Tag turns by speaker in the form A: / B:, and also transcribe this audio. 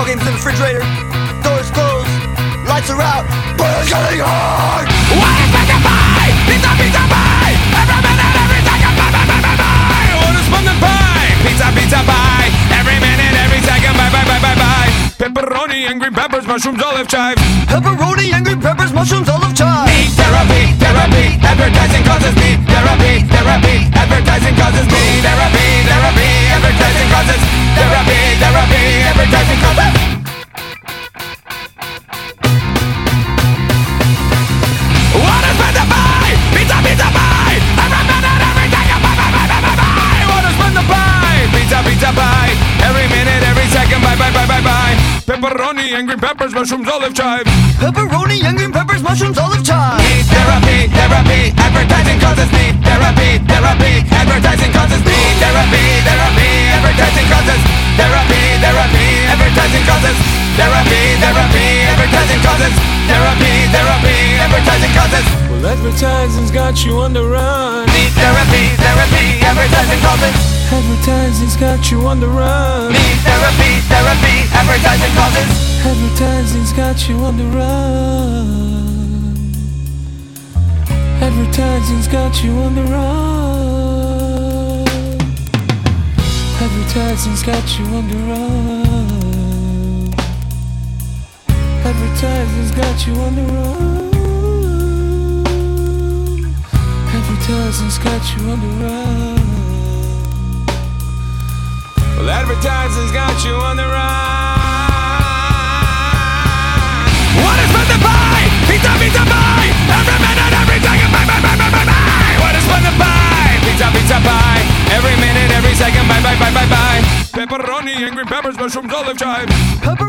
A: games in the refrigerator. Doors closed, lights are out, but it's getting hard.
B: What is pizza pie? Pizza, pizza pie. Every minute, every second, bye, bye, bye, bye, bye. What is pumpkin pie? Pizza, pizza pie. Every minute, every second, bye, bye, bye, bye, bye. Pepperoni and green peppers, mushrooms, olive chives.
A: Pepperoni and green peppers, mushrooms, olive chives.
B: Me therapy, therapy. Advertising causes me therapy, therapy. Advertising causes me therapy, therapy. Advertising causes therapy, therapy. Advertising causes. What is pizza pie? Pizza, pizza pie. Every minute, every second, bye, bye, bye, bye, bye, bye. What is pizza pie? Pizza, pizza pie. Every minute, every second, bye, bye, bye, bye, bye. Pepperoni and green peppers, mushrooms, olive chives.
A: Pepperoni and green peppers, mushrooms, olive chives.
B: Me therapy, therapy. Advertising causes me therapy, therapy. Advertising causes me therapy, therapy. Advertising causes therapy, therapy. Advertising causes therapy, therapy. Advertising causes therapy, therapy. Advertising causes.
C: Well, advertising's got you on the run.
B: Me therapy, therapy. Advertising causes.
C: Advertising's got you on the run.
B: Me therapy, therapy. Advertising causes.
C: Advertising's got you on the run. Advertising's got you on the run. Advertising's got you on the run. Advertising's got you on the run. Advertising's got you on the run. Well, advertising's got you on the run.
B: What is pizza pie? Pizza, pizza pie. Every minute, every second, bye, bye, bye, bye, bye, bye. What is pizza pie? Pizza, pizza pie. Every minute, every second, bye, bye, bye, bye, bye.
C: Pepperoni and green peppers, mushrooms, olive chives.
A: Pepperoni